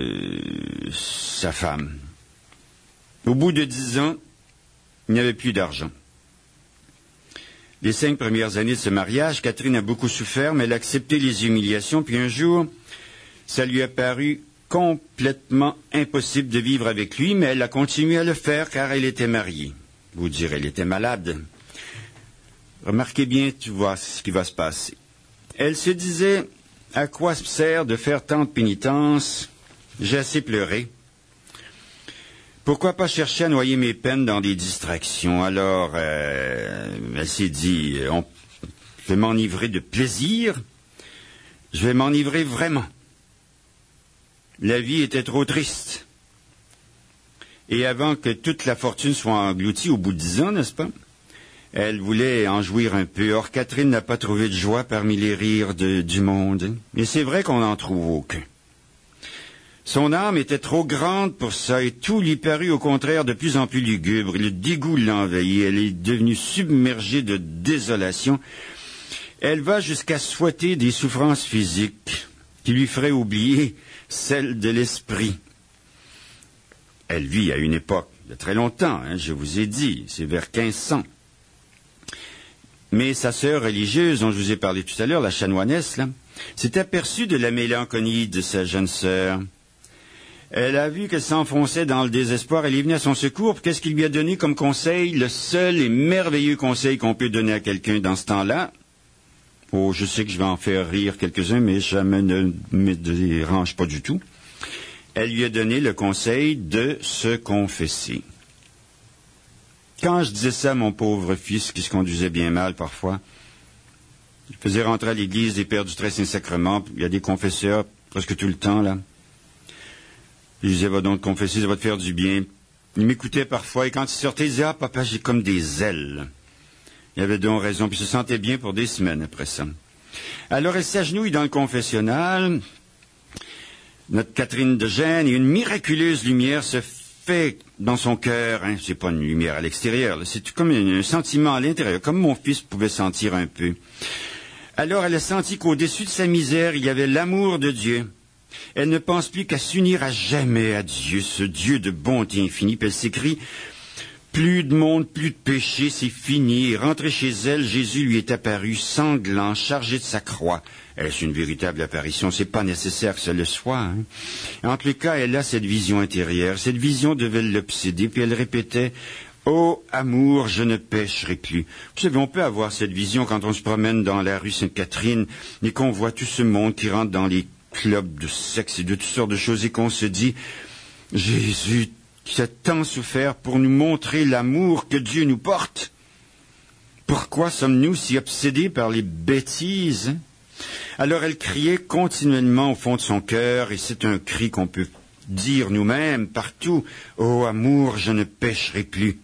sa femme. Au bout de 10 ans, il n'y avait plus d'argent. Les 5 premières années de ce mariage, Catherine a beaucoup souffert, mais elle a accepté les humiliations, puis un jour, ça lui a paru complètement impossible de vivre avec lui, mais elle a continué à le faire car elle était mariée. Vous direz, elle était malade. Remarquez bien, tu vois ce qui va se passer. Elle se disait, à quoi sert de faire tant de pénitence? J'ai assez pleuré. Pourquoi pas chercher à noyer mes peines dans des distractions? Alors, elle s'est dit, je vais m'enivrer de plaisir, je vais m'enivrer vraiment. La vie était trop triste. Et avant que toute la fortune soit engloutie, au bout de 10 ans, n'est-ce pas? Elle voulait en jouir un peu. Or, Catherine n'a pas trouvé de joie parmi les rires du monde. Et c'est vrai qu'on n'en trouve aucun. Son âme était trop grande pour ça, et tout lui parut au contraire de plus en plus lugubre. Le dégoût l'envahit, elle est devenue submergée de désolation. Elle va jusqu'à souhaiter des souffrances physiques qui lui feraient oublier celles de l'esprit. Elle vit à une époque de très longtemps, je vous ai dit, c'est vers 1500. Mais sa sœur religieuse, dont je vous ai parlé tout à l'heure, la chanoinesse, là, s'est aperçue de la mélancolie de sa jeune sœur. Elle a vu qu'elle s'enfonçait dans le désespoir. Elle est venue à son secours. Qu'est-ce qu'il lui a donné comme conseil? Le seul et merveilleux conseil qu'on peut donner à quelqu'un dans ce temps-là. Oh, je sais que je vais en faire rire quelques-uns, mais ça ne me dérange pas du tout. Elle lui a donné le conseil de se confesser. Quand je disais ça à mon pauvre fils, qui se conduisait bien mal parfois, je faisais rentrer à l'église des Pères du Très Saint-Sacrement. Il y a des confesseurs presque tout le temps, là. Je disais, va donc te confesser, ça va te faire du bien. Il m'écoutait parfois, et quand il sortait, il disait, ah, papa, j'ai comme des ailes. Il avait donc raison, puis il se sentait bien pour des semaines après ça. Alors, elle s'agenouille dans le confessionnal, notre Catherine de Gênes, et une miraculeuse lumière se fait dans son cœur. C'est pas une lumière à l'extérieur, c'est comme un sentiment à l'intérieur, comme mon fils pouvait sentir un peu. Alors, elle a senti qu'au-dessus de sa misère, il y avait l'amour de Dieu. Elle ne pense plus qu'à s'unir à jamais à Dieu, ce Dieu de bonté infinie. Puis elle s'écrie, plus de monde, plus de péché, c'est fini. Et rentrée chez elle, Jésus lui est apparu, sanglant, chargé de sa croix. Est-ce une véritable apparition? C'est pas nécessaire que ce le soit. En tous les cas, elle a cette vision intérieure. Cette vision devait l'obséder, puis elle répétait, ô amour, je ne pécherai plus. Vous savez, on peut avoir cette vision quand on se promène dans la rue Sainte-Catherine et qu'on voit tout ce monde qui rentre dans les clubs de sexe et de toutes sortes de choses, et qu'on se dit, Jésus qui a tant souffert pour nous montrer l'amour que Dieu nous porte. Pourquoi sommes-nous si obsédés par les bêtises? Alors elle criait continuellement au fond de son cœur, et c'est un cri qu'on peut dire nous-mêmes partout, ô amour, je ne pécherai plus.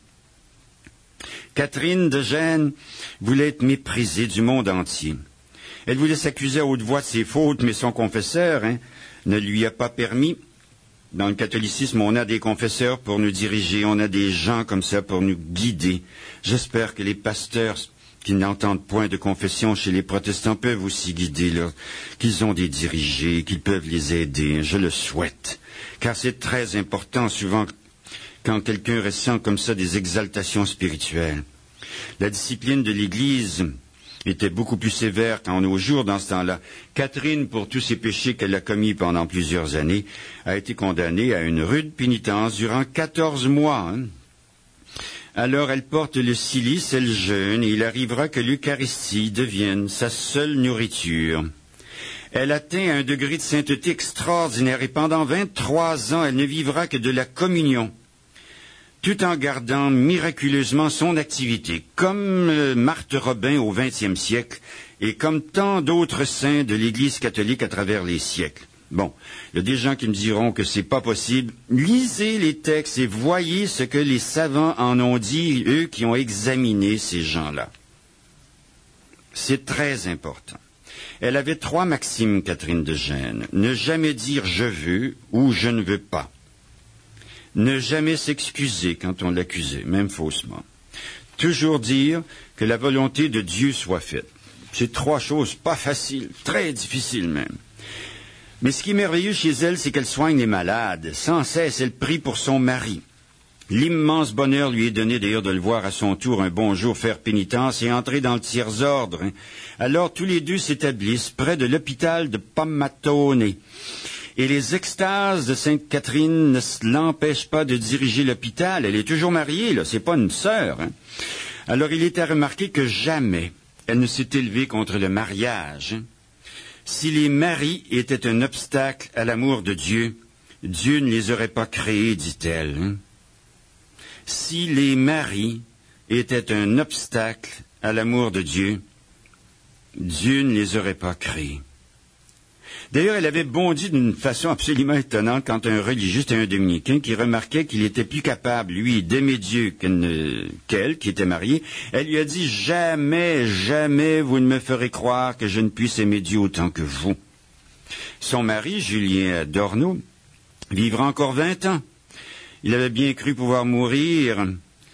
Catherine de Gênes voulait être méprisée du monde entier. Elle voulait s'accuser à haute voix de ses fautes, mais son confesseur ne lui a pas permis. Dans le catholicisme, on a des confesseurs pour nous diriger, on a des gens comme ça pour nous guider. J'espère que les pasteurs qui n'entendent point de confession chez les protestants peuvent aussi guider, qu'ils ont des dirigés, qu'ils peuvent les aider. Je le souhaite, car c'est très important souvent quand quelqu'un ressent comme ça des exaltations spirituelles. La discipline de l'Église était beaucoup plus sévère qu'en nos jours dans ce temps-là. Catherine, pour tous ses péchés qu'elle a commis pendant plusieurs années, a été condamnée à une rude pénitence durant 14 mois. Alors elle porte le cilice, elle jeûne, et il arrivera que l'Eucharistie devienne sa seule nourriture. Elle atteint un degré de sainteté extraordinaire, et pendant 23 ans, elle ne vivra que de la communion, tout en gardant miraculeusement son activité, comme Marthe Robin au XXe siècle, et comme tant d'autres saints de l'Église catholique à travers les siècles. Bon, il y a des gens qui me diront que c'est pas possible. Lisez les textes et voyez ce que les savants en ont dit, eux qui ont examiné ces gens-là. C'est très important. Elle avait 3 maximes, Catherine de Gênes. Ne jamais dire « je veux » ou « je ne veux pas ». Ne jamais s'excuser quand on l'accusait, même faussement. Toujours dire que la volonté de Dieu soit faite. C'est 3 choses pas faciles, très difficiles même. Mais ce qui est merveilleux chez elle, c'est qu'elle soigne les malades. Sans cesse, elle prie pour son mari. L'immense bonheur lui est donné d'ailleurs de le voir à son tour un bon jour faire pénitence et entrer dans le tiers-ordre. Alors tous les deux s'établissent près de l'hôpital de Pamatone. Et les extases de Sainte Catherine ne l'empêchent pas de diriger l'hôpital. Elle est toujours mariée, là, c'est pas une sœur. Alors il est à remarquer que jamais elle ne s'est élevée contre le mariage. Si les maris étaient un obstacle à l'amour de Dieu, Dieu ne les aurait pas créés, dit-elle. Si les maris étaient un obstacle à l'amour de Dieu, Dieu ne les aurait pas créés. D'ailleurs, elle avait bondi d'une façon absolument étonnante quand un religieux, c'était un dominicain, qui remarquait qu'il était plus capable, lui, d'aimer Dieu qu'elle, qui était mariée. Elle lui a dit « Jamais, jamais vous ne me ferez croire que je ne puisse aimer Dieu autant que vous. » Son mari, Julien Dorneau, vivra encore 20 ans. Il avait bien cru pouvoir mourir,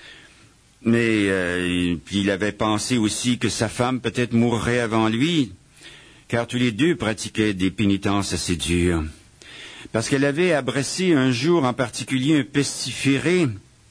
mais puis il avait pensé aussi que sa femme peut-être mourrait avant lui, car tous les deux pratiquaient des pénitences assez dures. Parce qu'elle avait abracé un jour en particulier un pestiféré,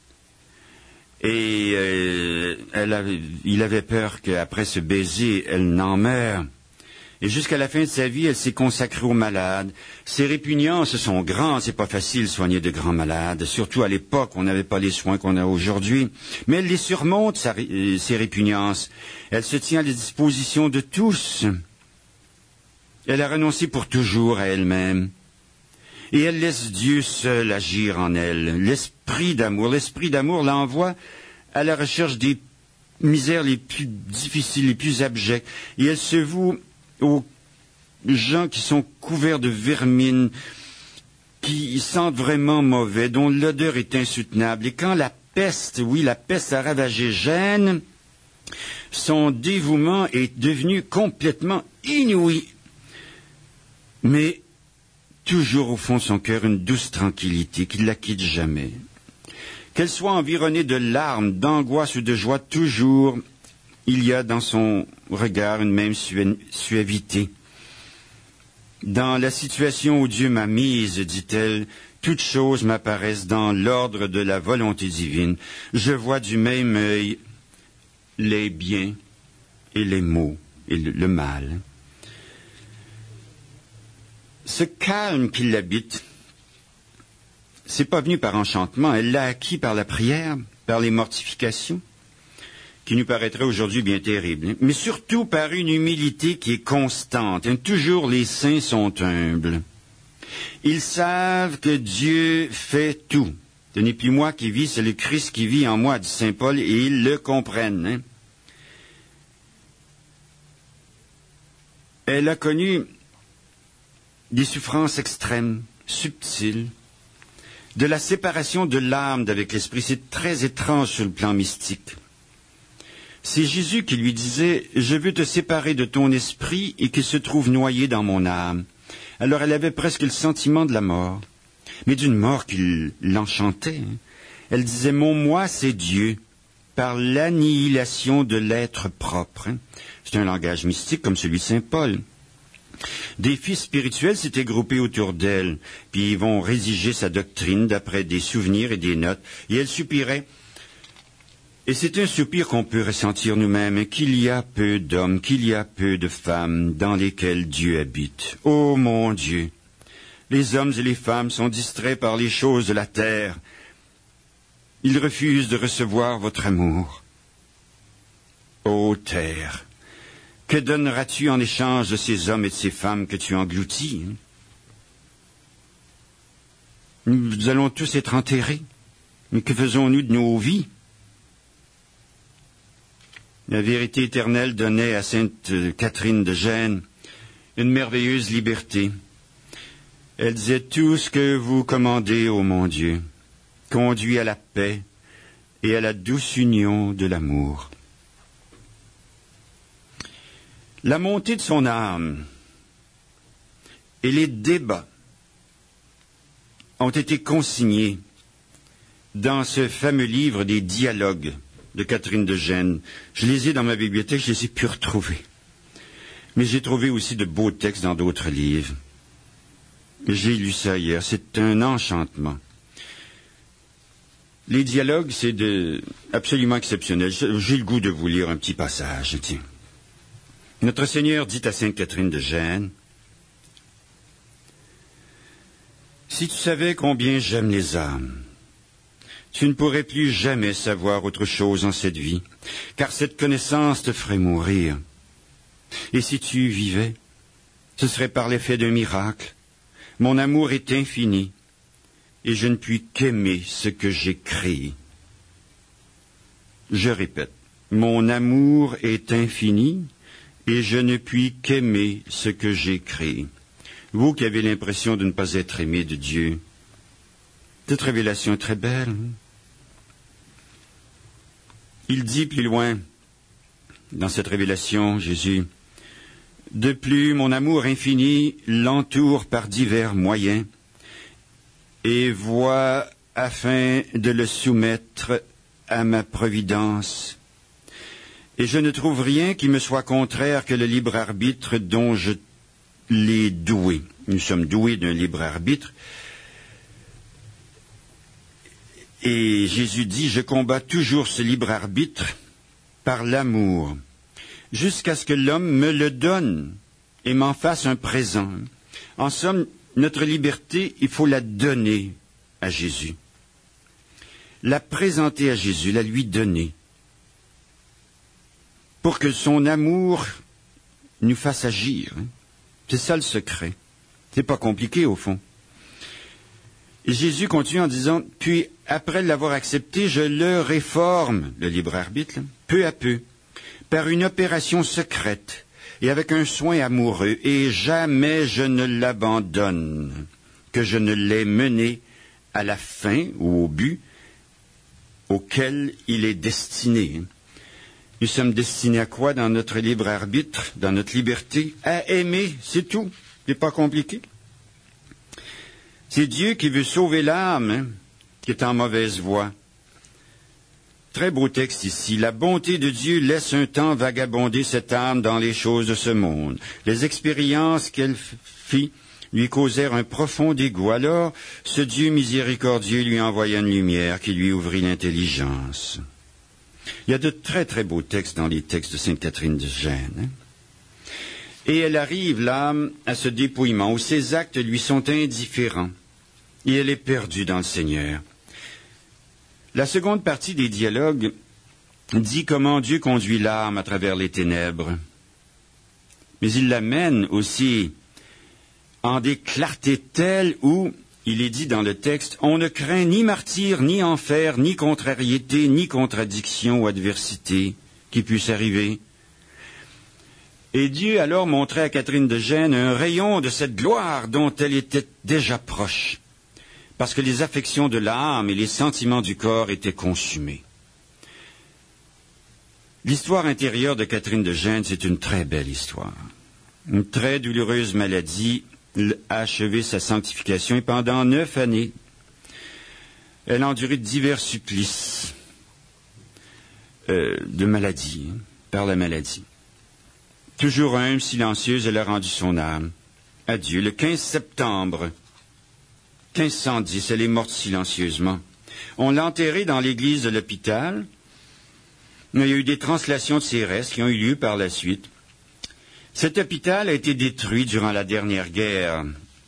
et il avait peur qu'après ce baiser, elle n'en meure. Et jusqu'à la fin de sa vie, elle s'est consacrée aux malades. Ses répugnances sont grandes, c'est pas facile de soigner de grands malades, surtout à l'époque, on n'avait pas les soins qu'on a aujourd'hui. Mais elle les surmonte, ses répugnances. Elle se tient à la disposition de tous. Elle a renoncé pour toujours à elle-même. Et elle laisse Dieu seul agir en elle. L'esprit d'amour l'envoie à la recherche des misères les plus difficiles, les plus abjectes. Et elle se voue aux gens qui sont couverts de vermine, qui sentent vraiment mauvais, dont l'odeur est insoutenable. Et quand la peste a ravagé Gênes, son dévouement est devenu complètement inouï. Mais toujours au fond de son cœur une douce tranquillité qui ne la quitte jamais. Qu'elle soit environnée de larmes, d'angoisse ou de joie, toujours il y a dans son regard une même suavité. Dans la situation où Dieu m'a mise, dit-elle, toutes choses m'apparaissent dans l'ordre de la volonté divine. Je vois du même œil les biens et les maux et le mal. Ce calme qui l'habite, c'est pas venu par enchantement, elle l'a acquis par la prière, par les mortifications, qui nous paraîtraient aujourd'hui bien terribles, mais surtout par une humilité qui est constante. Toujours les saints sont humbles. Ils savent que Dieu fait tout. Ce n'est plus moi qui vis, c'est le Christ qui vit en moi, dit saint Paul, et ils le comprennent. Elle a connu des souffrances extrêmes, subtiles, de la séparation de l'âme d'avec l'esprit. C'est très étrange sur le plan mystique. C'est Jésus qui lui disait « Je veux te séparer de ton esprit et qu'il se trouve noyé dans mon âme ». Alors elle avait presque le sentiment de la mort, mais d'une mort qui l'enchantait. Elle disait « Mon moi, c'est Dieu, par l'annihilation de l'être propre ». C'est un langage mystique comme celui de saint Paul. Des fils spirituels s'étaient groupés autour d'elle, puis ils vont rédiger sa doctrine d'après des souvenirs et des notes, et elle soupirait. Et c'est un soupir qu'on peut ressentir nous-mêmes, qu'il y a peu d'hommes, qu'il y a peu de femmes dans lesquels Dieu habite. Ô mon Dieu, les hommes et les femmes sont distraits par les choses de la terre. Ils refusent de recevoir votre amour. Ô terre, que donneras-tu en échange de ces hommes et de ces femmes que tu engloutis? Nous allons tous être enterrés. Mais que faisons-nous de nos vies? La vérité éternelle donnait à sainte Catherine de Gênes une merveilleuse liberté. Elle disait tout ce que vous commandez, ô mon Dieu, conduit à la paix et à la douce union de l'amour. La montée de son âme et les débats ont été consignés dans ce fameux livre des dialogues de Catherine de Gênes. Je les ai dans ma bibliothèque, je les ai pu retrouver. Mais j'ai trouvé aussi de beaux textes dans d'autres livres. J'ai lu ça hier, c'est un enchantement. Les dialogues, c'est absolument exceptionnel. J'ai le goût de vous lire un petit passage. Tiens. Notre Seigneur dit à sainte Catherine de Gênes, « Si tu savais combien j'aime les âmes, tu ne pourrais plus jamais savoir autre chose en cette vie, car cette connaissance te ferait mourir. Et si tu vivais, ce serait par l'effet d'un miracle. Mon amour est infini, et je ne puis qu'aimer ce que j'ai créé. » Je répète, mon amour est infini, et je ne puis qu'aimer ce que j'ai créé. Vous qui avez l'impression de ne pas être aimé de Dieu, cette révélation est très belle. Il dit plus loin, dans cette révélation, Jésus, « De plus, mon amour infini l'entoure par divers moyens et voit afin de le soumettre à ma providence. Et je ne trouve rien qui me soit contraire que le libre arbitre dont je l'ai doué. » Nous sommes doués d'un libre arbitre. Et Jésus dit, « Je combats toujours ce libre arbitre par l'amour, jusqu'à ce que l'homme me le donne et m'en fasse un présent. » En somme, notre liberté, il faut la donner à Jésus. La présenter à Jésus, la lui donner. Pour que son amour nous fasse agir. C'est ça le secret. C'est pas compliqué au fond. Et Jésus continue en disant, « Puis après l'avoir accepté, je le réforme, le libre arbitre, peu à peu, par une opération secrète et avec un soin amoureux, et jamais je ne l'abandonne, que je ne l'ai mené à la fin ou au but auquel il est destiné. » Nous sommes destinés à quoi dans notre libre arbitre, dans notre liberté? À aimer, c'est tout. C'est pas compliqué. C'est Dieu qui veut sauver l'âme, qui est en mauvaise voie. Très beau texte ici. La bonté de Dieu laisse un temps vagabonder cette âme dans les choses de ce monde. Les expériences qu'elle fit lui causèrent un profond dégoût. Alors, ce Dieu miséricordieux lui envoya une lumière qui lui ouvrit l'intelligence. Il y a de très très beaux textes dans les textes de sainte Catherine de Gênes. Et elle arrive là à ce dépouillement où ses actes lui sont indifférents et elle est perdue dans le Seigneur. La seconde partie des dialogues dit comment Dieu conduit l'âme à travers les ténèbres. Mais il l'amène aussi en des clartés telles où, il est dit dans le texte, on ne craint ni martyr, ni enfer, ni contrariété, ni contradiction ou adversité qui puisse arriver. Et Dieu alors montrait à Catherine de Gênes un rayon de cette gloire dont elle était déjà proche, parce que les affections de l'âme et les sentiments du corps étaient consumés. L'histoire intérieure de Catherine de Gênes, c'est une très belle histoire. Une très douloureuse maladie a achevé sa sanctification et pendant 9 années, elle a enduré divers supplices de maladie, par la maladie. Toujours humble, silencieuse, elle a rendu son âme à Dieu. Le 15 septembre 1510, elle est morte silencieusement. On l'a enterrée dans l'église de l'hôpital. Il y a eu des translations de ses restes qui ont eu lieu par la suite. Cet hôpital a été détruit durant la dernière guerre,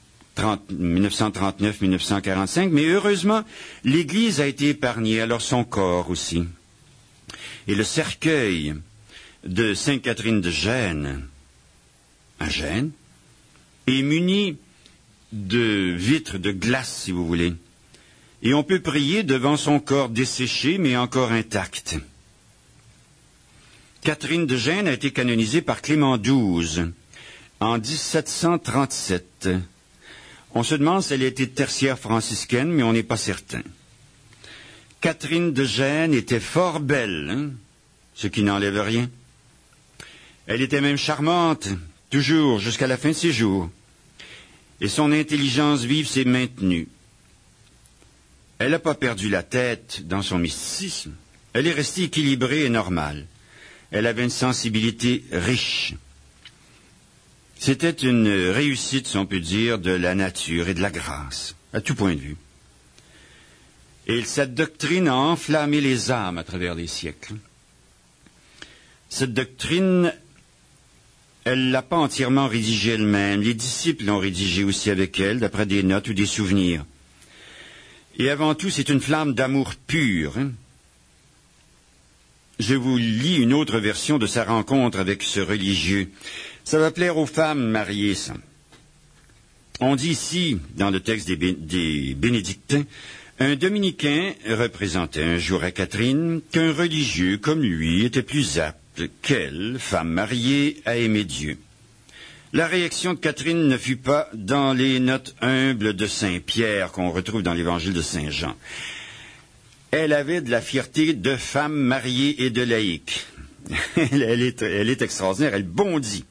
1939-1945, mais heureusement, l'église a été épargnée, alors son corps aussi. Et le cercueil de sainte Catherine de Gênes, à Gênes, est muni de vitres de glace, si vous voulez. Et on peut prier devant son corps desséché, mais encore intact. Catherine de Gênes a été canonisée par Clément XII en 1737. On se demande si elle a été tertiaire franciscaine, mais on n'est pas certain. Catherine de Gênes était fort belle, ce qui n'enlève rien. Elle était même charmante, toujours, jusqu'à la fin de ses jours. Et son intelligence vive s'est maintenue. Elle n'a pas perdu la tête dans son mysticisme. Elle est restée équilibrée et normale. Elle avait une sensibilité riche. C'était une réussite, si on peut dire, de la nature et de la grâce, à tout point de vue. Et cette doctrine a enflammé les âmes à travers les siècles. Cette doctrine, elle ne l'a pas entièrement rédigée elle-même. Les disciples l'ont rédigée aussi avec elle, d'après des notes ou des souvenirs. Et avant tout, c'est une flamme d'amour pur. Je vous lis une autre version de sa rencontre avec ce religieux. Ça va plaire aux femmes mariées, ça. On dit ici, dans le texte des Bénédictins, un dominicain représentait un jour à Catherine qu'un religieux comme lui était plus apte qu'elle, femme mariée, à aimer Dieu. La réaction de Catherine ne fut pas dans les notes humbles de Saint Pierre qu'on retrouve dans l'évangile de Saint Jean. Elle avait de la fierté de femme mariée et de laïque. Elle est extraordinaire, elle bondit.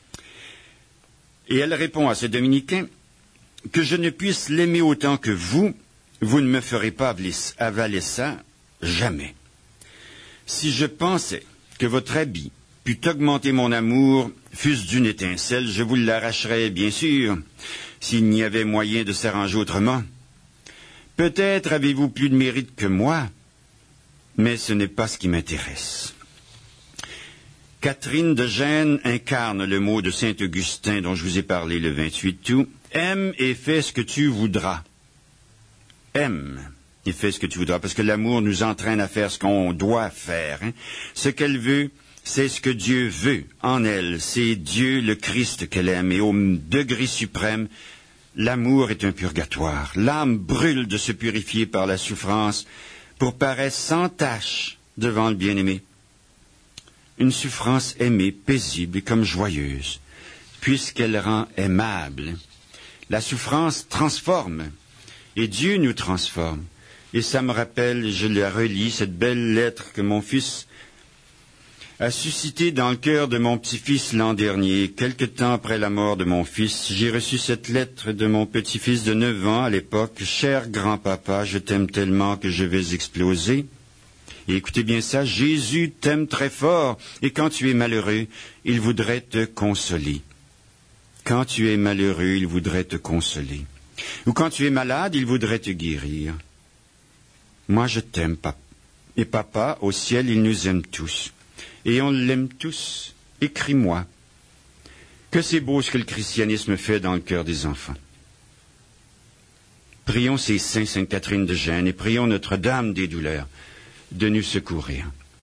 Et elle répond à ce dominicain que je ne puisse l'aimer autant que vous ne me ferez pas avaler ça jamais. Si je pensais que votre habit pût augmenter mon amour, fût-ce d'une étincelle, je vous l'arracherais, bien sûr, s'il n'y avait moyen de s'arranger autrement. Peut-être avez-vous plus de mérite que moi, mais ce n'est pas ce qui m'intéresse. Catherine de Gênes incarne le mot de saint Augustin dont je vous ai parlé le 28 août. Aime et fais ce que tu voudras. Aime et fais ce que tu voudras, parce que l'amour nous entraîne à faire ce qu'on doit faire. Ce qu'elle veut, c'est ce que Dieu veut en elle. C'est Dieu, le Christ, qu'elle aime. Et au degré suprême, l'amour est un purgatoire. L'âme brûle de se purifier par la souffrance pour paraître sans tache devant le bien-aimé. Une souffrance aimée, paisible et comme joyeuse, puisqu'elle rend aimable. La souffrance transforme, et Dieu nous transforme. Et ça me rappelle, je la relis, cette belle lettre que mon fils a suscité dans le cœur de mon petit-fils l'an dernier. Quelque temps après la mort de mon fils, j'ai reçu cette lettre de mon petit-fils de 9 ans à l'époque. « Cher grand-papa, je t'aime tellement que je vais exploser. » Et écoutez bien ça, Jésus t'aime très fort, et quand tu es malheureux, il voudrait te consoler. Quand tu es malheureux, il voudrait te consoler. Ou quand tu es malade, il voudrait te guérir. Moi, je t'aime, papa. Et papa, au ciel, il nous aime tous. Et on l'aime tous. Écris-moi. Que c'est beau ce que le christianisme fait dans le cœur des enfants. Prions ces saints, Sainte Catherine de Gênes, et prions Notre-Dame des douleurs de nous secourir.